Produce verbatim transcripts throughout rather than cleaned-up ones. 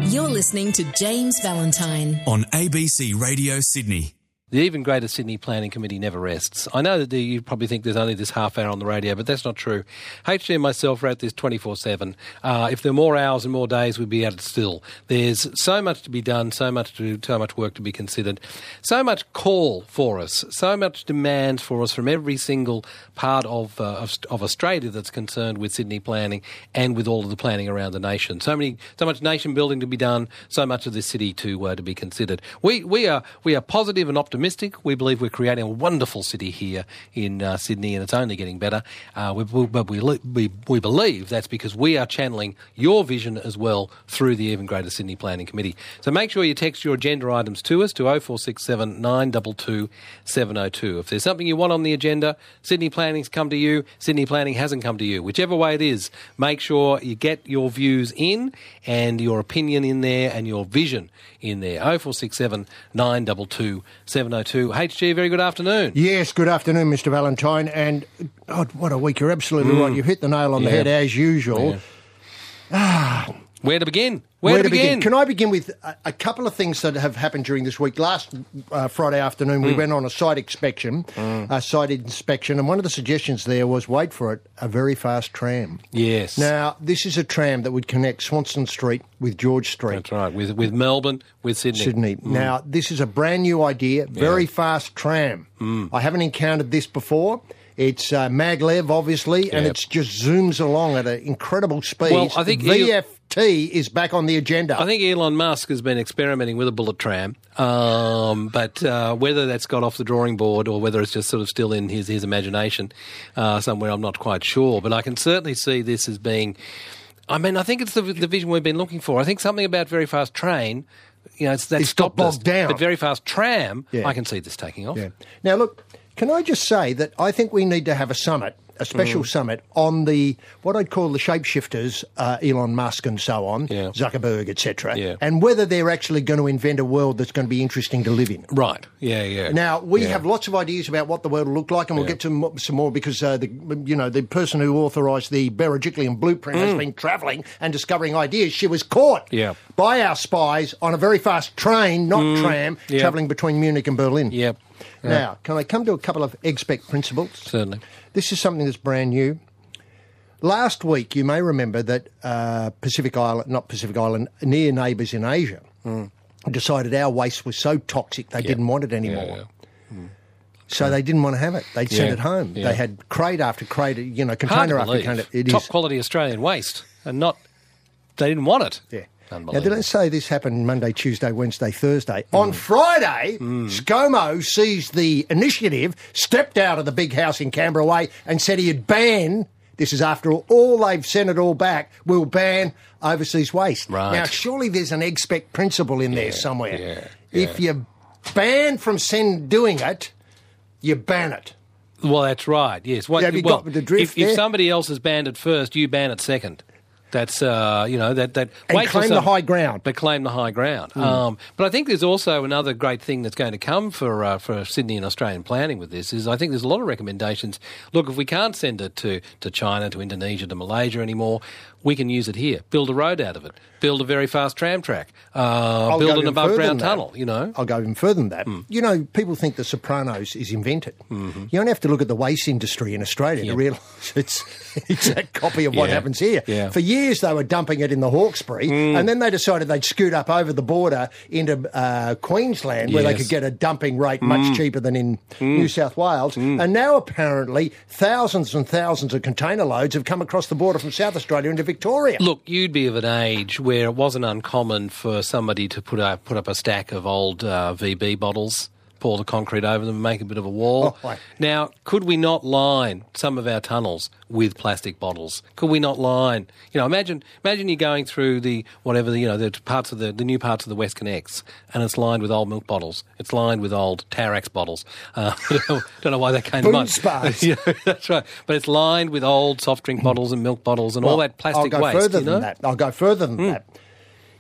You're listening to James Valentine on A B C Radio Sydney. The Even Greater Sydney Planning Committee never rests. I know that the, you probably think there's only this half hour on the radio, but that's not true. H G and myself are at this twenty-four seven. Uh, if there were more hours and more days, we'd be at it still. There's so much to be done, so much to so much work to be considered, so much call for us, so much demand for us from every single part of, uh, of, of Australia that's concerned with Sydney planning and with all of the planning around the nation. So many, so much nation building to be done, so much of this city to uh, to be considered. We we are we are positive and optimistic. We believe we're creating a wonderful city here in uh, Sydney, and it's only getting better. Uh, we, we, but we, we, we believe that's because we are channeling your vision as well through the Even Greater Sydney Planning Committee. So make sure you text your agenda items to us to oh four six seven, nine two two, seven oh two. If there's something you want on the agenda, Sydney Planning's come to you, Sydney Planning hasn't come to you. Whichever way it is, make sure you get your views in and your opinion in there and your vision in there. oh four six seven, nine two two, seven oh two. H G, very good afternoon. Yes, good afternoon, Mister Valentine. And God, what a week. You're absolutely mm. right. You've hit the nail on yeah. the head as usual. Yeah. Ah, Where to begin? Where, Where to, to begin? begin? Can I begin with a, a couple of things that have happened during this week? Last uh, Friday afternoon, we mm. went on a site inspection, mm. a site inspection, and one of the suggestions there was, wait for it, a very fast tram. Yes. Now, this is a tram that would connect Swanston Street with George Street. That's right, with with Melbourne, with Sydney. Sydney. Mm. Now, this is a brand new idea, very yeah. fast tram. Mm. I haven't encountered this before. It's uh, maglev, obviously, yep. and it just zooms along at an incredible speed. Well, I think V F T is back on the agenda. I think Elon Musk has been experimenting with a bullet tram, um, but uh, whether that's got off the drawing board or whether it's just sort of still in his, his imagination uh, somewhere, I'm not quite sure. But I can certainly see this as being... I mean, I think it's the, the vision we've been looking for. I think something about very fast train... You know, it's, that's it's got bogged down. But very fast tram, yeah. I can see this taking off. Yeah. Now, look, can I just say that I think we need to have a summit, a special mm. summit on the, what I'd call the shapeshifters, uh, Elon Musk and so on, yeah. Zuckerberg, et cetera, yeah. and whether they're actually going to invent a world that's going to be interesting to live in. Right, yeah, yeah. Now, we yeah. have lots of ideas about what the world will look like, and we'll yeah. get to some more because, uh, the you know, the person who authorised the Berejiklian blueprint mm. has been travelling and discovering ideas. She was caught yeah. by our spies on a very fast train, not mm. tram, yep. travelling between Munich and Berlin. Yep. Now, yeah. can I come to a couple of exec principles? Certainly. This is something that's brand new. Last week, you may remember that uh, Pacific Island, not Pacific Island, near neighbours in Asia mm. decided our waste was so toxic they yep. didn't want it anymore. Yeah, yeah. Mm. So they didn't want to have it. They'd send yeah. it home. Yeah. They had crate after crate, you know, container after container. It Top is. quality Australian waste, and not they didn't want it. Yeah. Now, did I say this happened Monday, Tuesday, Wednesday, Thursday? Mm. On Friday, mm. ScoMo seized the initiative, stepped out of the big house in Canberra Way and said he'd ban, this is after all, all they've sent it all back, we'll ban overseas waste. Right. Now, surely there's an expect principle in yeah, there somewhere. Yeah, yeah. If you ban from send doing it, you ban it. Well, that's right, yes. What, Have you well, got the drift if, there? if somebody else has banned it first, you ban it second. That's, uh, you know, that... that and claim the high ground. But claim the high ground. Mm. Um, but I think there's also another great thing that's going to come for uh, for Sydney and Australian planning with this is I think there's a lot of recommendations. Look, if we can't send it to, to China, to Indonesia, to Malaysia anymore, we can use it here. Build a road out of it. Build a very fast tram track. Uh, build an above-ground tunnel, you know. I'll go even further than that. Mm. You know, people think The Sopranos is invented. Mm-hmm. You only have to look at the waste industry in Australia yep. to realise it's an exact copy of what yeah. happens here. Yeah. For years they were dumping it in the Hawkesbury, mm. and then they decided they'd scoot up over the border into uh, Queensland where yes. they could get a dumping rate much mm. cheaper than in mm. New South Wales. Mm. And now apparently thousands and thousands of container loads have come across the border from South Australia into Victoria. Look, you'd be of an age where it wasn't uncommon for somebody to put up, put up a stack of old uh, V B bottles, pour the concrete over them and make a bit of a wall. Oh, now, could we not line some of our tunnels with plastic bottles? Could we not line... You know, imagine imagine you're going through the, whatever, the, you know, the parts of the, the new parts of the West Connects, and it's lined with old milk bottles. It's lined with old Tarex bottles. Uh, I don't know, don't know why that came to mind. Spas. You know, that's right. But it's lined with old soft drink bottles and milk bottles and well, all that plastic I'll go waste. further you know? than that. I'll go further than mm. that.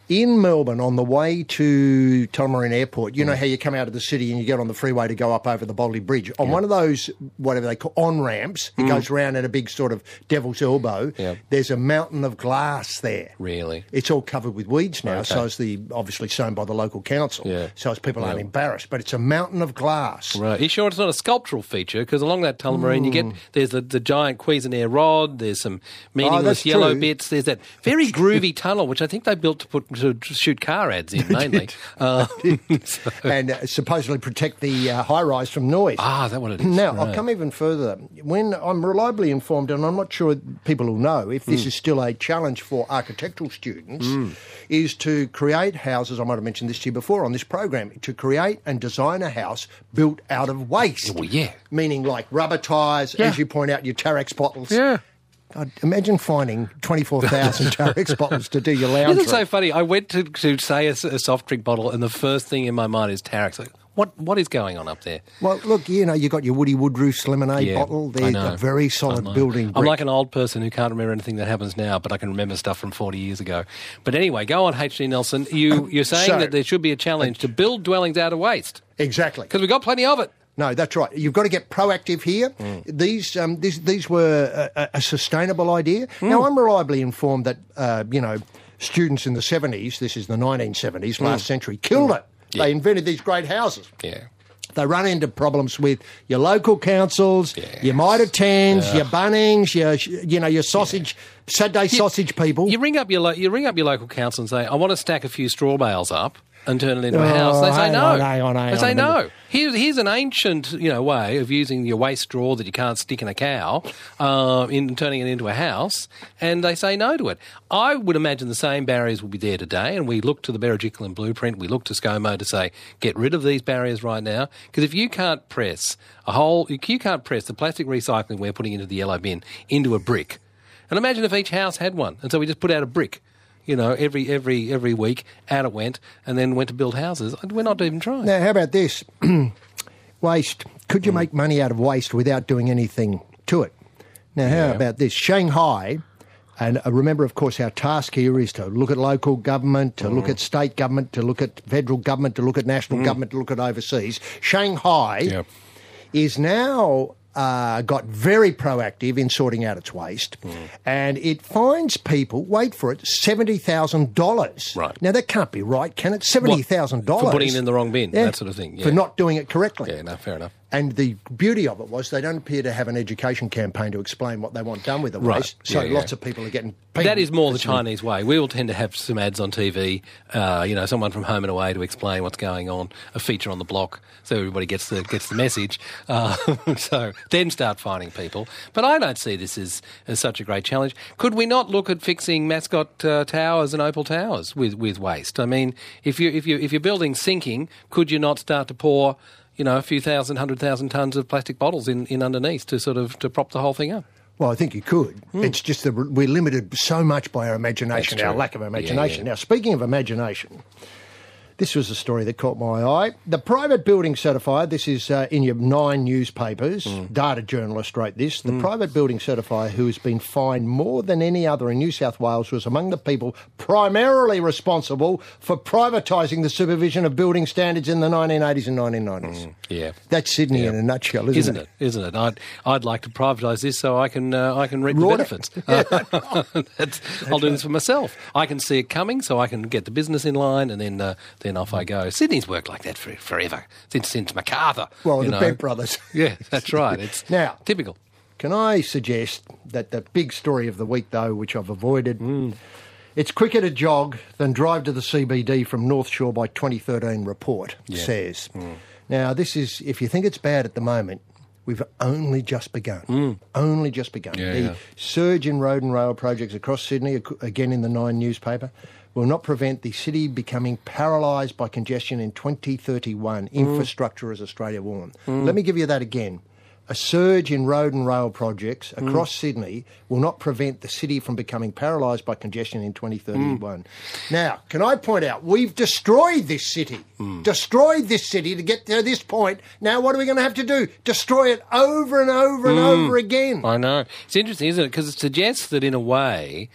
In Melbourne, on the way to Tullamarine Airport, you know how you come out of the city and you get on the freeway to go up over the Boldy Bridge. On Yeah. one of those, whatever they call on-ramps, it goes round at a big sort of devil's elbow. Yeah. There's a mountain of glass there. Really? It's all covered with weeds now, Okay. so it's the obviously sown by the local council, Yeah. so as people aren't Yeah. embarrassed. But it's a mountain of glass. Right. Are you sure it's not a sculptural feature? Because along that Tullamarine, you get there's the, the giant Cuisenaire rod. There's some meaningless Oh, that's yellow true. bits. There's that very groovy tunnel, which I think they built to put to shoot car ads in mainly. uh, so- And uh, supposedly protect the uh, high rise from noise. ah, is that what it is? Now, Right. I'll come even further. When I'm reliably informed, and I'm not sure people will know if Hmm. this is still a challenge for architectural students, is to create houses, I might have mentioned this to you before on this program, to create and design a house built out of waste. Well, yeah. Meaning like rubber tyres, Yeah. as you point out, your Tarex bottles. Yeah. God, imagine finding twenty-four thousand Tarex bottles to do your laundry. Isn't it so funny? I went to, to say a, s- a soft drink bottle, and the first thing in my mind is Tarex. Like, what what is going on up there? Well, look, you know, you got your Woody Woodroof's lemonade bottle. I They're know. a very I solid know. building I'm brick. like an old person who can't remember anything that happens now, but I can remember stuff from forty years ago. But anyway, go on, H D Nelson. You, you're saying So- that there should be a challenge to build dwellings out of waste Exactly. because we've got plenty of it. No, that's right. You've got to get proactive here. These, um, these, these were a, a sustainable idea. Now, I'm reliably informed that, uh, you know, students in the seventies, this is the nineteen seventies, last century, killed it. Yeah. They invented these great houses. Yeah. They run into problems with your local councils, Yes. your Mitre tens, your Bunnings, your, you know, your sausage, Saturday sausage people. You ring up your lo- you ring up your local council and say, "I want to stack a few straw bales up and turn it into a Oh, house." They say hang no. on, hang on, hang they on say a minute. no. Here's here's an ancient you know way of using your waste straw that you can't stick in a cow, uh, in turning it into a house, and they say no to it. I would imagine the same barriers will be there today, and we look to the Berejiklian blueprint. We look to ScoMo to say, get rid of these barriers right now, because if you can't press a whole, you can't press the plastic recycling we're putting into the yellow bin into a brick. And imagine if each house had one. And so we just put out a brick, you know, every every every week, out it went, and then went to build houses. We're not even trying. Now, how about this? Waste. Could Hmm. you make money out of waste without doing anything to it? Now, how Yeah. about this? Shanghai, and uh, remember, of course, our task here is to look at local government, to Hmm. look at state government, to look at federal government, to look at national government, to look at overseas. Shanghai Yeah. is now uh, got very proactive in sorting out its waste, and it fines people, wait for it, seventy thousand dollars. Right. Now, that can't be right, can it? seventy thousand dollars. For putting it in the wrong bin, that sort of thing, yeah. For not doing it correctly. Yeah, no, fair enough. And the beauty of it was they don't appear to have an education campaign to explain what they want done with the Right. waste. So Yeah, yeah. lots of people are getting... That is more the It's- Chinese way. We will tend to have some ads on T V, uh, you know, someone from Home and Away to explain what's going on, a feature on the block, so everybody gets the gets the message. Uh, so then start finding people. But I don't see this as, as such a great challenge. Could we not look at fixing Mascot uh, Towers and Opal Towers with, with waste? I mean, if you if you if your building's sinking, could you not start to pour, you know, a few thousand, hundred thousand tons of plastic bottles in, in underneath to sort of to prop the whole thing up? Well, I think you could. It's just that we're limited so much by our imagination, That's our true. lack of Yeah, imagination. yeah. Now, speaking of imagination, this was a story that caught my eye. The private building certifier, this is uh, in your nine newspapers, Mm. data journalist wrote this, the private building certifier who has been fined more than any other in New South Wales was among the people primarily responsible for privatising the supervision of building standards in the nineteen eighties and nineteen nineties. Yeah. That's Sydney Yeah. in a nutshell, isn't, Isn't it? Isn't it? I'd I'd like to privatise this so I can uh, I can reap the Rort it. benefits. That's, I'll do this for myself. I can see it coming, so I can get the business in line, and then uh, then off I go. Sydney's worked like that for forever since since MacArthur. Well, you the know. Bent brothers. Yeah, that's right. It's Now- typical. Can I suggest that the big story of the week, though, which I've avoided, Mm. it's quicker to jog than drive to the C B D from North Shore by twenty thirteen report Yeah. says. Mm. Now, this is, if you think it's bad at the moment, we've only just begun. Only just begun. Mm. Yeah, the yeah. surge in road and rail projects across Sydney, ac- again in the Nine newspaper, will not prevent the city becoming paralysed by congestion in twenty thirty-one. Mm. Infrastructure as Australia warned. Let me give you that again. A surge in road and rail projects Mm. across Sydney will not prevent the city from becoming paralysed by congestion in twenty thirty-one. Mm. Now, can I point out, we've destroyed this city. Mm. Destroyed this city to get to this point. Now, what are we going to have to do? Destroy it over and over and over again. I know. It's interesting, isn't it? Because it suggests that in a way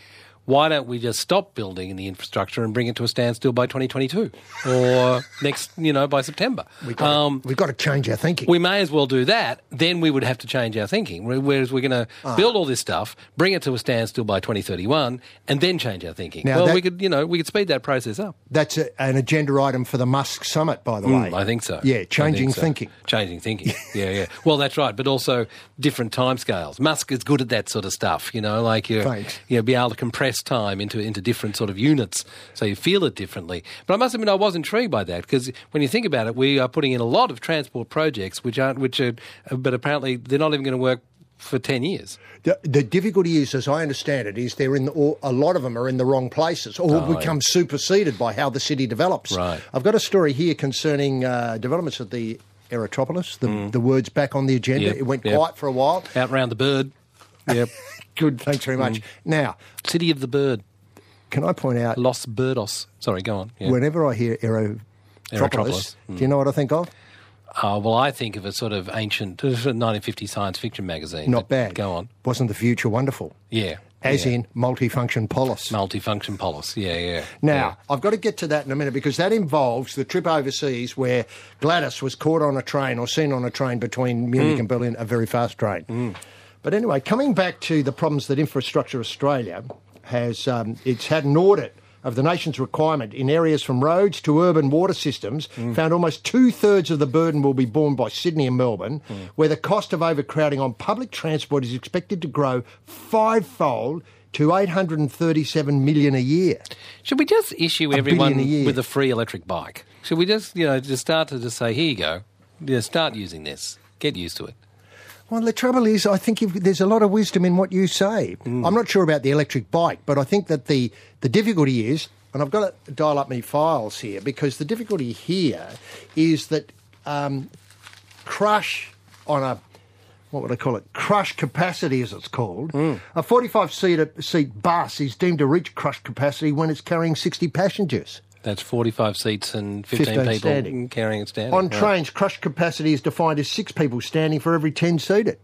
why don't we just stop building in the infrastructure and bring it to a standstill by twenty twenty-two or next, you know, by September? We've got, um, to, we've got to change our thinking. We may as well do that. Then we would have to change our thinking. Whereas we're going to oh. build all this stuff, bring it to a standstill by twenty thirty-one, and then change our thinking. Now well, that, we could, you know, we could speed that process up. That's a, an agenda item for the Musk summit, by the mm, way. I think so. Yeah, changing so. thinking. Changing thinking. yeah, yeah. Well, that's right, but also different timescales. Musk is good at that sort of stuff. You know, like you, you know, be able to compress time into into different sort of units, so you feel it differently. But I must admit, I was intrigued by that because when you think about it, we are putting in a lot of transport projects which aren't, which are, but apparently they're not even going to work for ten years. The, the difficulty is, as I understand it, is they're in the, or a lot of them are in the wrong places or oh, become yeah. superseded by how the city develops. Right. I've got a story here concerning uh, developments at the Aerotropolis. The, mm. the word's back on the agenda. Yep, it went yep. quiet for a while. Out round the bird. Yep. Good, thanks very much. Mm. Now, City of the Bird. Can I point out... Los Birdos. Sorry, go on. Yeah. Whenever I hear Aerotropolis, Aerotropolis. Mm. do you know what I think of? Uh, well, I think of a sort of ancient nineteen fifties science fiction magazine. Not bad. Go on. Wasn't the future wonderful? Yeah. As yeah. in multifunction polis. Multifunction polis, yeah, yeah. Now, yeah. I've got to get to that in a minute because that involves the trip overseas where Gladys was caught on a train or seen on a train between Munich mm. and Berlin, a very fast train. Mm. But anyway, coming back to the problems that Infrastructure Australia has, um, it's had an audit of the nation's requirement in areas from roads to urban water systems, mm. found almost two-thirds of the burden will be borne by Sydney and Melbourne, mm. where the cost of overcrowding on public transport is expected to grow fivefold to eight hundred thirty-seven million a year. Should we just issue a everyone a with a free electric bike? Should we just, you know, just start to just say, here you go, you know, start using this, get used to it? Well, the trouble is, I think if, there's a lot of wisdom in what you say. Mm. I'm not sure about the electric bike, but I think that the, the difficulty is, and I've got to dial up my files here, because the difficulty here is that um, crush on a, what would I call it, crush capacity as it's called, mm. a forty-five seat bus is deemed to reach crush capacity when it's carrying sixty passengers. That's forty-five seats and fifteen, fifteen people standing. Carrying it standing. On right. trains, crush capacity is defined as six people standing for every ten seated.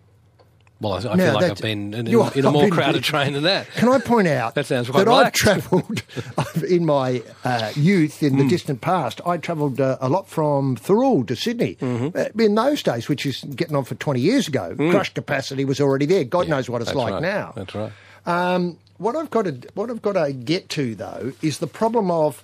Well, I, I now, feel like I've been in, in, in a I've more been, crowded train than that. Can I point out that, sounds quite that relaxed. I've travelled in my uh, youth, in the mm. distant past, I travelled uh, a lot from Thirroul to Sydney. Mm-hmm. Uh, in those days, which is getting on for twenty years ago, mm. crush capacity was already there. God yeah, knows what it's like right. now. That's right. Um, what I've got to what I've got to get to though is the problem of.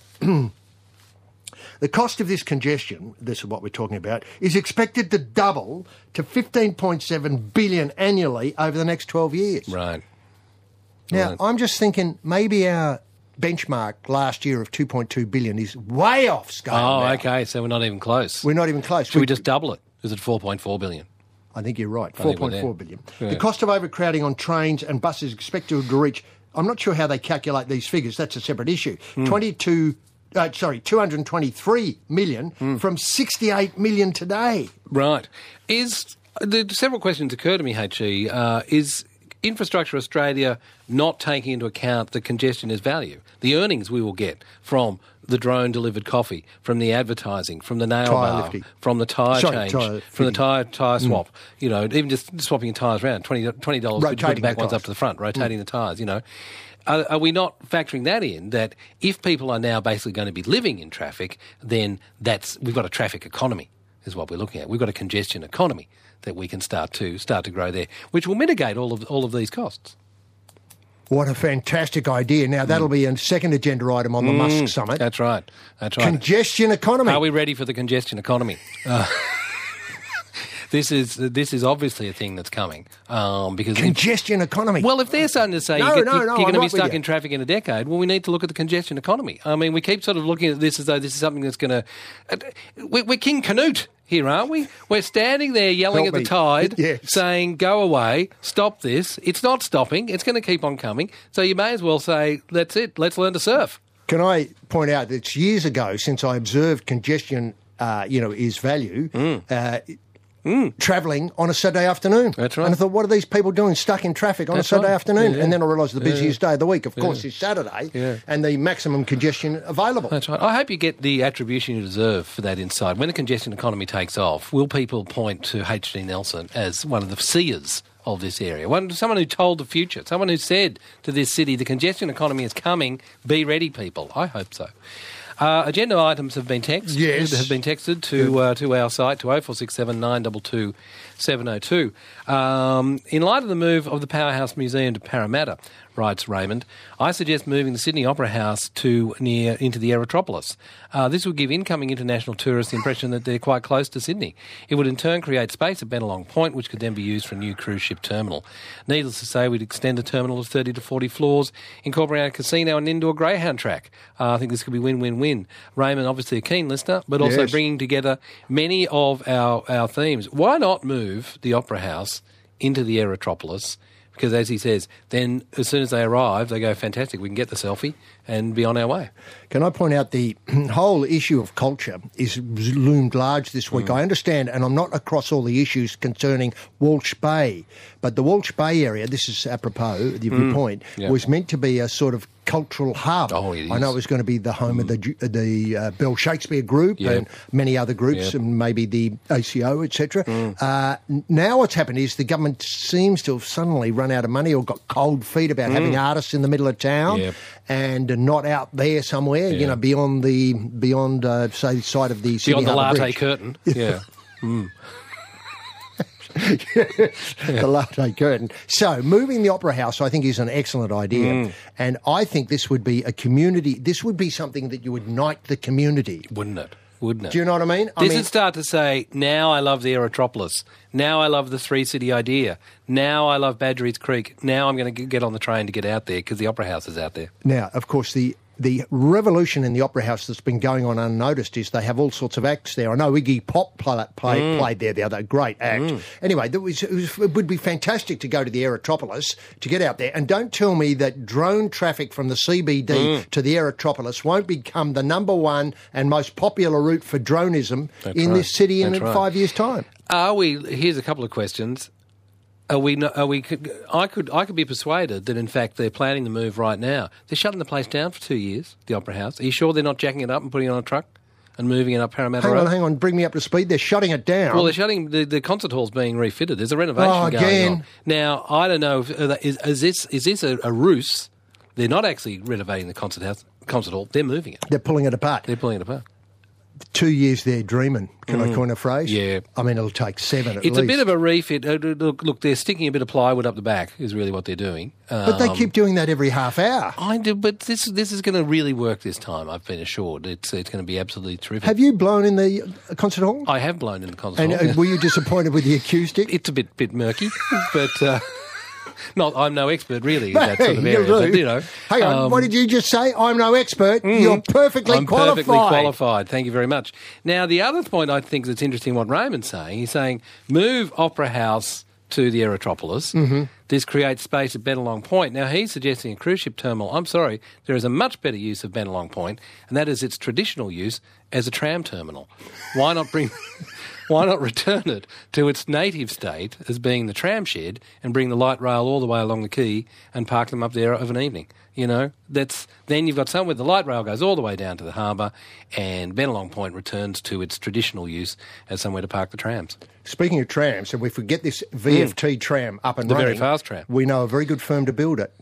The cost of this congestion, this is what we're talking about, is expected to double to fifteen point seven billion dollars annually over the next twelve years. Right. Now, right. I'm just thinking maybe our benchmark last year of two point two billion dollars is way off scale. Oh, now. okay, so we're not even close. We're not even close. Should we, we just double it? Is it four point four billion dollars? I think you're right, four point four billion dollars. Yeah. The cost of overcrowding on trains and buses is expected to reach, I'm not sure how they calculate these figures, that's a separate issue, mm. twenty-two Uh, sorry, two hundred twenty-three million mm. from sixty-eight million today. Right. Is the several questions occur to me, H E. Uh, is Infrastructure Australia not taking into account the congestion as value, the earnings we will get from the drone-delivered coffee, from the advertising, from the nail tyre bar, lifting. from the tyre sorry, change, tyre from the tyre tyre swap, mm. you know, even just swapping your tyres around, twenty dollars, twenty dollars which put the back the ones up to the front, rotating mm. the tyres, you know. Are, are we not factoring that in, that if people are now basically going to be living in traffic, then that's we've got a traffic economy is what we're looking at. We've got a congestion economy that we can start to start to grow there, which will mitigate all of all of these costs. What a fantastic idea. Now, that'll mm. be a second agenda item on the mm, Musk summit. That's right. That's right. Congestion economy. Are we ready for the congestion economy? Uh, This is this is obviously a thing that's coming um, because congestion if, economy. Well, if they're starting to say no, you get, no, you, no, you're going to be stuck you. in traffic in a decade, well, we need to look at the congestion economy. I mean, we keep sort of looking at this as though this is something that's going to. Uh, we're, we're King Canute here, aren't we? We're standing there yelling Help at me. the tide, yes. saying, "Go away, stop this." It's not stopping. It's going to keep on coming. So you may as well say, "That's it. Let's learn to surf." Can I point out that it's years ago since I observed congestion, uh, you know, is value. Mm. Uh, Mm. Travelling on a Saturday afternoon. That's right. And I thought, what are these people doing stuck in traffic on That's a Saturday right. afternoon? Yeah, yeah. And then I realised the busiest yeah. day of the week, of yeah. course, is Saturday, yeah. and the maximum congestion available. That's right. I hope you get the attribution you deserve for that insight. When the congestion economy takes off, will people point to H D Nelson as one of the seers of this area. One, someone who told the future, someone who said to this city, the congestion economy is coming, be ready, people. I hope so. Uh, agenda items have been texted. Yes. Have been texted to uh, to our site to oh four six seven nine two two seven oh two. Um, in light of the move of the Powerhouse Museum to Parramatta, writes Raymond, I suggest moving the Sydney Opera House to near into the Aerotropolis. Uh, this would give incoming international tourists the impression that they're quite close to Sydney. It would in turn create space at Bennelong Point, which could then be used for a new cruise ship terminal. Needless to say, we'd extend the terminal to thirty to forty floors, incorporate a casino and indoor greyhound track. Uh, I think this could be win-win-win. Raymond, obviously a keen listener, but also Yes. bringing together many of our, our themes. Why not move the Opera House into the Aerotropolis? Because, as he says, then as soon as they arrive, they go, fantastic, we can get the selfie and be on our way. Can I point out the whole issue of culture is loomed large this week? Mm. I understand, and I'm not across all the issues concerning Walsh Bay, but the Walsh Bay area, this is apropos of your Mm. point, Yeah. was meant to be a sort of cultural hub. Oh, it I know is. it was going to be the home of the Ju- the uh, Bell Shakespeare Group Yep. and many other groups, Yep. and maybe the A C O, et cetera. Uh, n- now what's happened is the government seems to have suddenly run out of money or got cold feet about having artists in the middle of town Yep. and not out there somewhere, you Yeah. know, beyond the beyond uh, say the side of the Sydney Beyond the Harbour latte Bridge. curtain. Yeah. The latte curtain. So moving the Opera House, I think, is an excellent idea, Mm. and I think this would be a community. This would be something that you would unite the community. Wouldn't it? Wouldn't it? Do you know what I mean? I This mean, would start to say, now I love the Aerotropolis. Now I love the three-city idea. Now I love Badgerys Creek. Now I'm going to get on the train to get out there because the Opera House is out there. now, of course, the the revolution in the Opera House that's been going on unnoticed is they have all sorts of acts there. I know Iggy Pop play, play, Mm. played there the other great act. Anyway, there was, it, was, it would be fantastic to go to the Aerotropolis to get out there. And don't tell me that drone traffic from the C B D Mm. to the Aerotropolis won't become the number one and most popular route for dronism That's in right. this city in That's right. five years' time. Are we? Here's a couple of questions. Are we? no- Are we? I could. I could be persuaded that in fact they're planning the move right now. They're shutting the place down for two years. The Opera House. Are you sure they're not jacking it up and putting it on a truck and moving it up Parramatta Hang Road? on, hang on, bring me up to speed. They're shutting it down. Well, they're shutting the, the concert hall's being refitted. There's a renovation Oh, going again. on now. I don't know. If, is, is this is this a, a ruse? They're not actually renovating the concert house, concert hall. They're moving it. They're pulling it apart. They're pulling it apart. Two years there dreaming. Can I coin a phrase? Yeah. I mean, it'll take seven at It's least. a bit of a refit. Uh, look, look, they're sticking a bit of plywood up the back. Is really what they're doing. Um, But they keep doing that every half hour. I do, but this this is going to really work this time. I've been assured. It's it's going to be absolutely terrific. Have you blown in the uh, concert hall? I have blown in the concert And hall. uh, were you disappointed with the acoustic? It's a bit bit murky, but uh, not. I'm no expert really in that sort of Hey, area. you But, do. you know, Hang on, um, what did you just say? I'm no expert. You're perfectly I'm qualified. perfectly qualified. Thank you very much. Now, the other point I think that's interesting what Raymond's saying, he's saying move Opera House to the Aerotropolis. Mm-hmm. This creates space at Bennelong Point. Now, he's suggesting a cruise ship terminal. I'm sorry, there is a much better use of Bennelong Point, and that is its traditional use as a tram terminal. Why not bring... Why not return it to its native state as being the tram shed and bring the light rail all the way along the quay and park them up there of an evening? You know, that's then you've got somewhere the light rail goes all the way down to the harbour and Bennelong Point returns to its traditional use as somewhere to park the trams. Speaking of trams, if we could get this V F T tram up and The very running, fast tram. we know a very good firm to build it.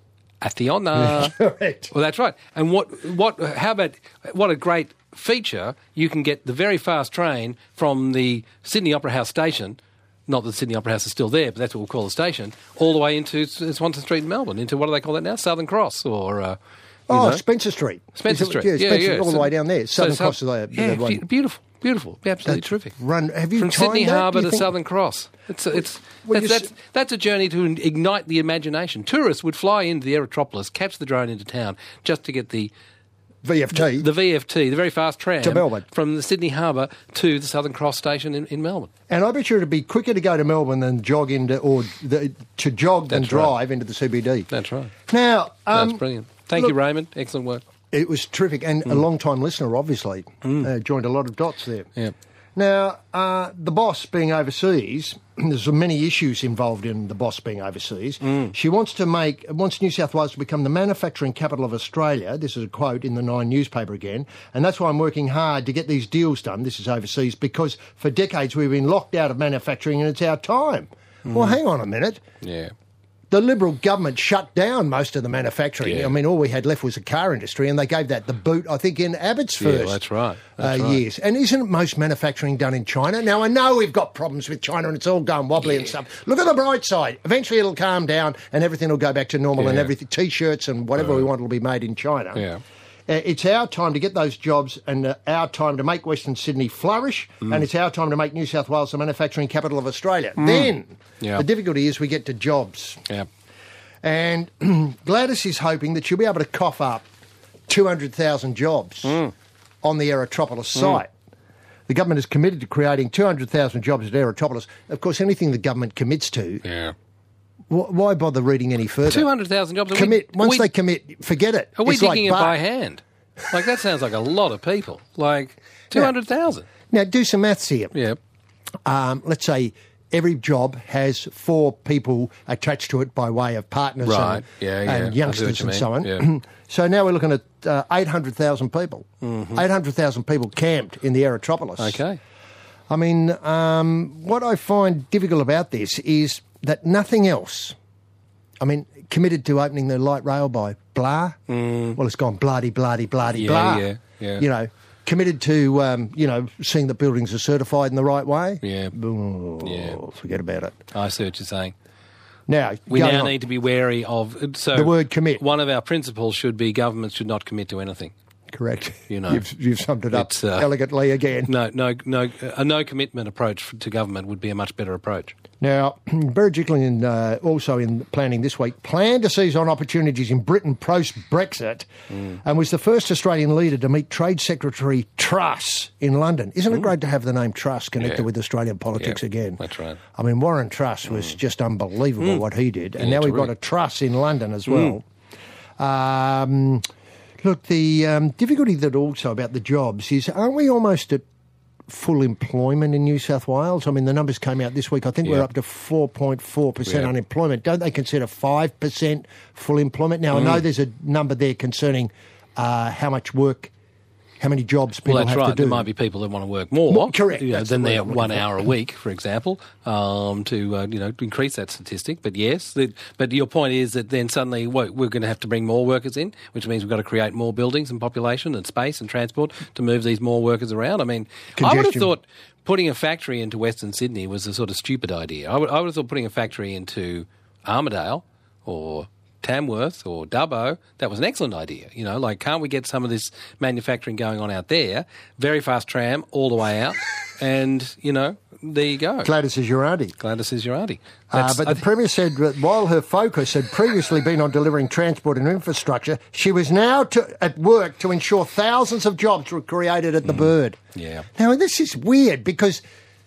Athiona. Correct. Well, that's right. And what, what, how about, what a great feature. You can get the very fast train from the Sydney Opera House station, not that the Sydney Opera House is still there, but that's what we'll call the station, all the way into Swanston Street in Melbourne, into what do they call that now? Southern Cross or... Uh, you Oh, know. Spencer Street. Spencer Is it- Street. Yeah, Yeah, Spencer, yeah. all the So- way down there. so Southern Sou- Cross is the, yeah, the one. be- beautiful, beautiful, absolutely That's terrific. Run. Have you From tried Sydney that, Harbour do you to think? Southern Cross. It's it's Well, that's, you that's s- that's a journey to ignite the imagination. Tourists would fly into the Aerotropolis, catch the drone into town, just to get the V F T. the V F T, the very fast tram To Melbourne. from the Sydney Harbour to the Southern Cross station in, in Melbourne. And I bet you it'd be quicker to go to Melbourne than jog into, or the, to jog than That's right. drive into the C B D. That's right. Now, um, That's brilliant. Thank look, you, Raymond. Excellent work. It was terrific, and a long-time listener, obviously, uh, joined a lot of dots there. Yeah. Now, uh, the boss being overseas, there's many issues involved in the boss being overseas. She wants to make, wants New South Wales to become the manufacturing capital of Australia. This is a quote in the Nine newspaper again. And that's why I'm working hard to get these deals done. This is overseas because for decades we've been locked out of manufacturing and it's our time. Well, hang on a minute. Yeah. The Liberal government shut down most of the manufacturing. Yeah. I mean, all we had left was the car industry, and they gave that the boot, I think, in Abbott's Yeah, first that's right. That's uh, right. years. And isn't most manufacturing done in China? Now, I know we've got problems with China and it's all going wobbly and stuff. Look at the bright side. Eventually it'll calm down and everything will go back to normal and Yeah. everything, T-shirts and whatever we want will be made in China. Yeah. Uh, It's our time to get those jobs and uh, our time to make Western Sydney flourish, Mm. and it's our time to make New South Wales the manufacturing capital of Australia. Then Yeah. the difficulty is we get to jobs. Yeah. And Gladys is hoping that she'll be able to cough up two hundred thousand jobs Mm. on the Aerotropolis site. The government is committed to creating two hundred thousand jobs at Aerotropolis. Of course, anything the government commits to, Yeah. wh- why bother reading any further? Two hundred thousand jobs. Are we- Commit. Once we- they commit, forget it. Are we It's digging like it by bark. hand? Like, that sounds like a lot of people. Like, two hundred thousand. Now, do some maths here. Yeah. Um, let's say every job has four people attached to it by way of partners Right. and, Yeah, yeah. I and see youngsters what you and so on. mean. Yeah. So now we're looking at uh, eight hundred thousand people. Mm-hmm. eight hundred thousand people camped in the Aerotropolis. Okay. I mean, um, what I find difficult about this is that nothing else, I mean, committed to opening the light rail by blah. Mm. Well, it's gone bloody, bloody, bloody, Yeah, blah. yeah, yeah. You know, committed to, um, you know, seeing that buildings are certified in the right way. Yeah. Oh, Yeah. forget about it. I see what you're saying. Now, We going now on. need to be wary of... So The word commit. One of our principles should be governments should not commit to anything. Correct. You know, you've, you've summed it up it's, uh, elegantly again. No, no, no. A no commitment approach to government would be a much better approach. Now, Berejiklian, uh, also in planning this week, planned to seize on opportunities in Britain post-Brexit Mm. and was the first Australian leader to meet Trade Secretary Truss in London. Isn't it great to have the name Truss connected Yeah. with Australian politics Yeah, again? that's right. I mean, Warren Truss was just unbelievable what he did. And Yeah, now we've got a terrific. Truss in London as well. Um, look, the um, difficulty that also about the jobs is, aren't we almost at full employment in New South Wales? I mean, the numbers came out this week. I think we're Yeah. up to four point four percent Yeah. unemployment. Don't they consider five percent full employment? Now, I Mm. know there's a number there concerning uh, how much work, how many jobs people Well, that's have right. to do. There might be people that want to work more. More- correct. You know, That's than the word their I'm looking one for. hour a week, for example, um, to uh, you know to increase that statistic. But yes, the, but your point is that then suddenly what, we're going to have to bring more workers in, which means we've got to create more buildings and population and space and transport to move these more workers around. I mean, I would have Congestion. thought putting a factory into Western Sydney was a sort of stupid idea. I would, I would have thought putting a factory into Armidale or Tamworth or Dubbo, that was an excellent idea. You know, like, can't we get some of this manufacturing going on out there? Very fast tram all the way out, and, you know, there you go. Gladys is your auntie. Gladys is your auntie. Uh, That's- but I the thi- Premier said that while her focus had previously been on delivering transport and infrastructure, she was now to, at work to ensure thousands of jobs were created at the Bird. yeah. Now, this is weird because,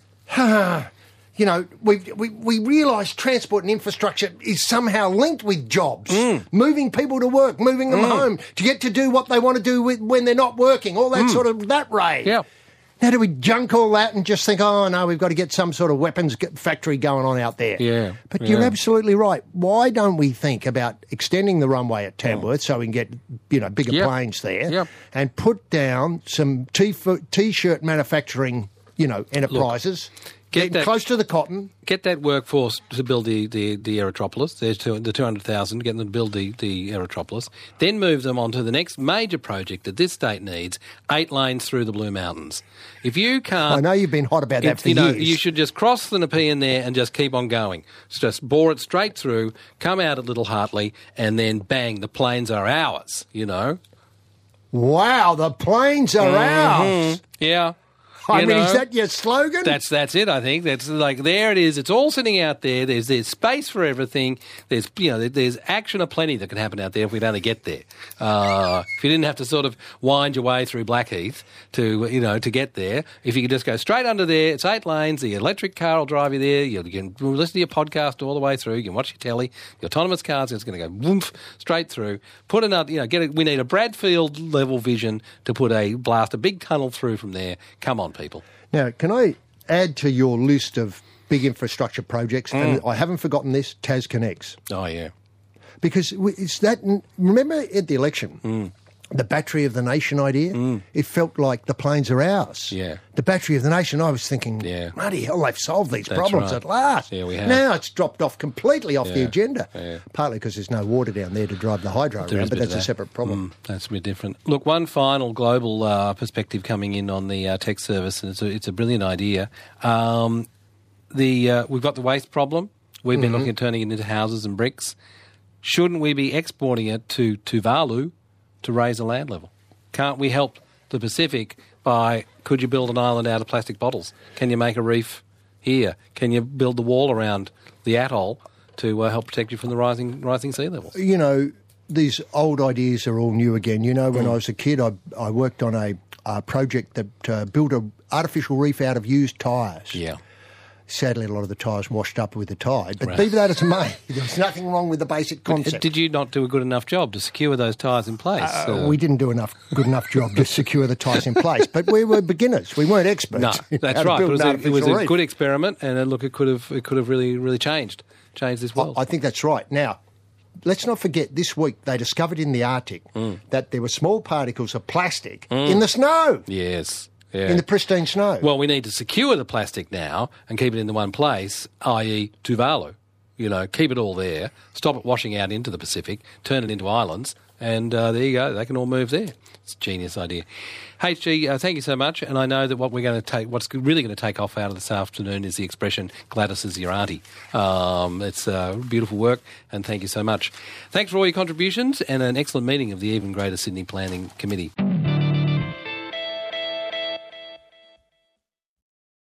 you know, we we, we realise transport and infrastructure is somehow linked with jobs, Mm. moving people to work, moving them home, to get to do what they want to do with, when they're not working, all that sort of that ray. Mm. Yeah. Now, do we junk all that and just think, oh, no, we've got to get some sort of weapons g- factory going on out there? Yeah, But you're yeah. absolutely right. Why don't we think about extending the runway at Tamworth so we can get, you know, bigger Yep. planes there Yep. and put down some t- T-shirt manufacturing, you know, enterprises, get getting that- close to the cotton. Get that workforce to build the, the, the Aerotropolis, there's two, the two hundred thousand, get them to build the, the Aerotropolis, then move them on to the next major project that this state needs, eight lanes through the Blue Mountains. If you can't... I know you've been hot about that It- for you know, years. you should just cross the Nepean there and just keep on going. It's just bore it straight through, come out at Little Hartley, and then bang, the plains are ours, you know? Wow, the planes are ours. Yeah. I You mean, is know? that your slogan? That's that's it. I think that's like there it is. It's all sitting out there. There's there's space for everything. There's you know there- there's action aplenty that can happen out there if we'd only get there. Uh, if you didn't have to sort of wind your way through Blackheath to you know to get there. If you could just go straight under there, it's eight lanes. The electric car will drive you there. You can listen to your podcast all the way through. You can watch your telly. The autonomous cars is going to go woof straight through. Put another you know get it. We need a Bradfield level vision to put a blast a big tunnel through from there. Come on, people. Now, can I add to your list of big infrastructure projects, Mm. and I haven't forgotten this, Tas Connects. Oh yeah. Because we- it's that. Remember at the election, Mm. the battery of the nation idea, mm. it felt like the plains are ours. Yeah. The battery of the nation, I was thinking, yeah. bloody hell, they've solved these That's problems right. at last. Yeah, we have. Now it's dropped off completely off yeah. the agenda, yeah. partly because there's no water down there to drive the hydro there around, but a that's that. a separate problem. Mm, that's a bit different. Look, one final global uh, perspective coming in on the uh, tech service, and it's a, it's a brilliant idea. Um, the uh, we've got the waste problem. We've been mm-hmm. looking at turning it into houses and bricks. Shouldn't we be exporting it to Tuvalu to raise the land level? Can't we help the Pacific by, could you build an island out of plastic bottles? Can you make a reef here? Can you build the wall around the atoll to uh, help protect you from the rising rising sea levels? You know, these old ideas are all new again. You know, when mm. I was a kid, I, I worked on a, a project that uh, built an artificial reef out of used tyres. Yeah. Sadly, a lot of the tyres washed up with the tide. But right. be that as it may, there's nothing wrong with the basic concept. But did you not do a good enough job to secure those tyres in place? Uh, uh, we didn't do enough good enough job to secure the tyres in place. But we were beginners. We weren't experts. No, that's right. It was, a, it was a good experiment, and uh, look, it could have it could have really really changed changed this world. I, I think that's right. Now, let's not forget, this week they discovered in the Arctic mm. that there were small particles of plastic mm. in the snow. Yes. Yeah. In the pristine snow. Well, we need to secure the plastic now and keep it in the one place, that is. Tuvalu. You know, keep it all there, stop it washing out into the Pacific, turn it into islands, and uh, there you go. They can all move there. It's a genius idea. H G, uh, thank you so much. And I know that what we're going to take, what's really going to take off out of this afternoon is the expression "Gladys is your auntie." Um, it's uh, beautiful work, and thank you so much. Thanks for all your contributions, and an excellent meeting of the Even Greater Sydney Planning Committee.